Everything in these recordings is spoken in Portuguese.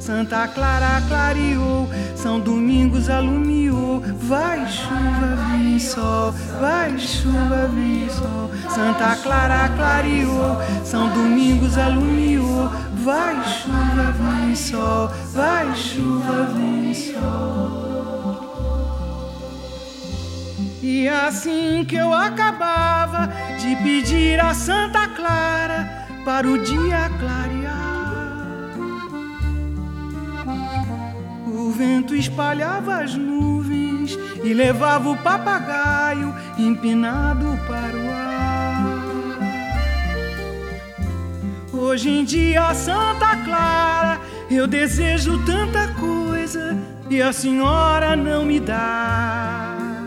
Santa Clara clareou, São Domingos alumiou. Vai chuva, vem sol, vai chuva, vem sol. Santa Clara clareou, São Domingos alumiou. Vai chuva, vem sol, vai chuva, vem sol. E assim que eu acabava de pedir a Santa Clara para o dia clarear, o vento espalhava as nuvens e levava o papagaio empinado para o ar. Hoje em dia, Santa Clara, eu desejo tanta coisa e a senhora não me dá.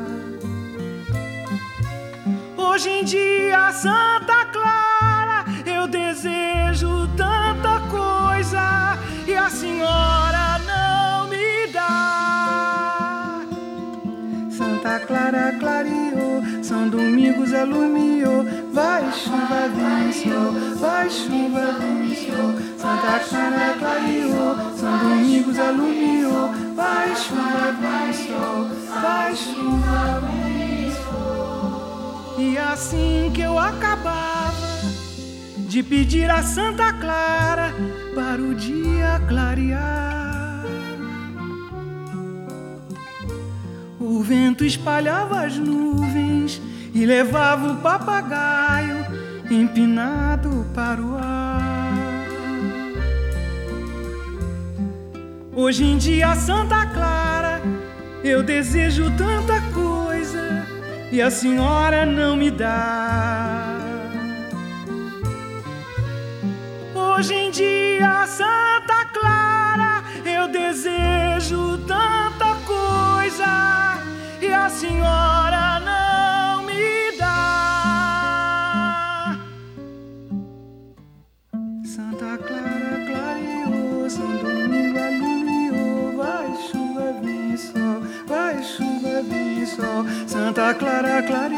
Hoje em dia, Santa Clara, eu desejo tanta coisa e a senhora não me dá. Santa Clara clareou, São Domingos alumiou. Vai chuva, vem sol, vai chuva, vem sol. Santa Clara clareou, São Domingos alumiou. Vai chuva, vem sol, vai chuva, vem sol. E assim que eu acabava de pedir a Santa Clara para o dia clarear, o vento espalhava as nuvens e levava o papagaio empinado para o ar. Hoje em dia, Santa Clara, eu desejo tanta coisa e a senhora não me dá. Hoje em dia, Santa Clara, eu desejo tanta coisa e a senhora não me dá. Santa Clara clareou, São Domingo alumiou. Vai chuva, vem sol, vai chuva, vem sol. Santa Clara clareou.